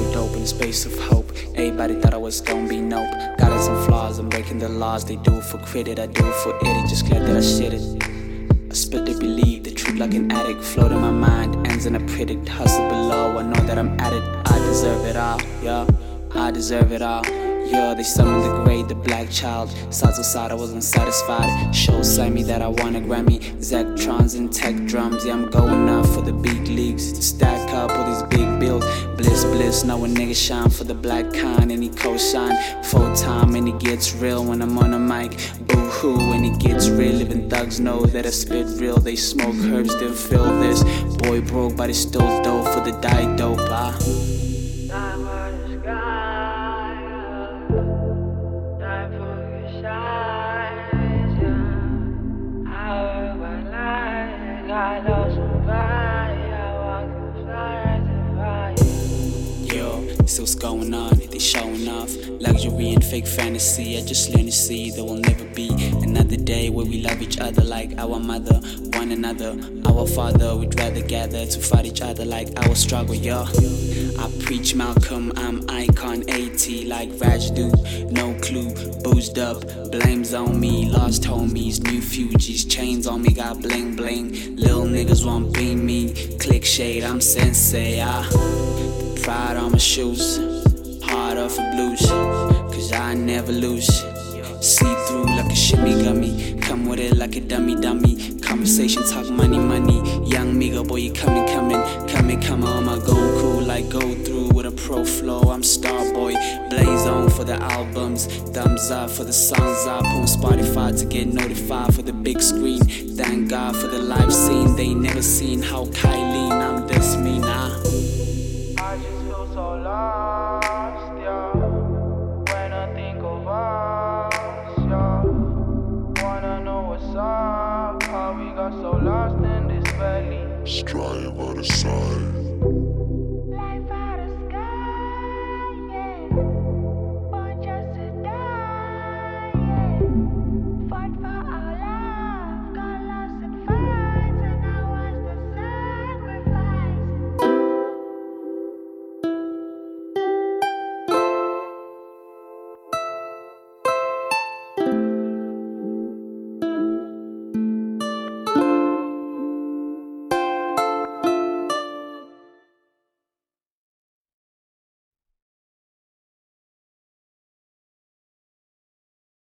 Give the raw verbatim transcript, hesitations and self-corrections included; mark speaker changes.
Speaker 1: dope in the space of hope. Everybody thought I was gonna be nope. Got it some flaws, I'm breaking the laws. They do it for credit, I do it for edit. Just glad that I shit it. I spit to believe the truth like an addict. Float in my mind, ends in a predict. Hustle below, I know that I'm at it. I deserve it all, yeah, I deserve it all. Yeah, they summoned the grade, the black child. Side to side, I wasn't satisfied. Shows signed me that I won a Grammy. Zactrons and tech drums. Yeah, I'm going up for the big leagues to stack up all these big bills. Bliss, bliss, now a nigga shine for the black kind. And he co-sign full time and it gets real when I'm on a mic. Boo hoo, when it gets real. Even thugs know that I spit real. They smoke herbs, then feel this. Boy broke, but it's still dope for the die dope. Ah. Yo, see what's going on, they showing off luxury and fake fantasy. I just learned to see there will never be another day where we love each other like our mother, one another, our father. We'd rather gather to fight each other like our struggle, yo. I preach Malcolm, I'm icon AT like Raj do, no clue, boozed up, blames on me, lost homies, new fugees, chains on me, got bling bling, lil niggas want beam me, click shade, I'm sensei, ah, pride on my shoes, hard off of blues, cause I never lose, see through like a shimmy gummy, come with it like a dummy dummy, conversation talk money money, young Migo boy you coming coming, coming coming on my go cool like go through with a pro flow, I'm star boy, blaze on for the albums, thumbs up for the songs up on Spotify to get notified for the big screen, thank God for the live scene, they never seen how Kylie, I'm this me now.
Speaker 2: I just feel so lost, yeah, when I think of us, yeah, wanna know what's up, how we got so lost in this valley.
Speaker 3: Strive on the side.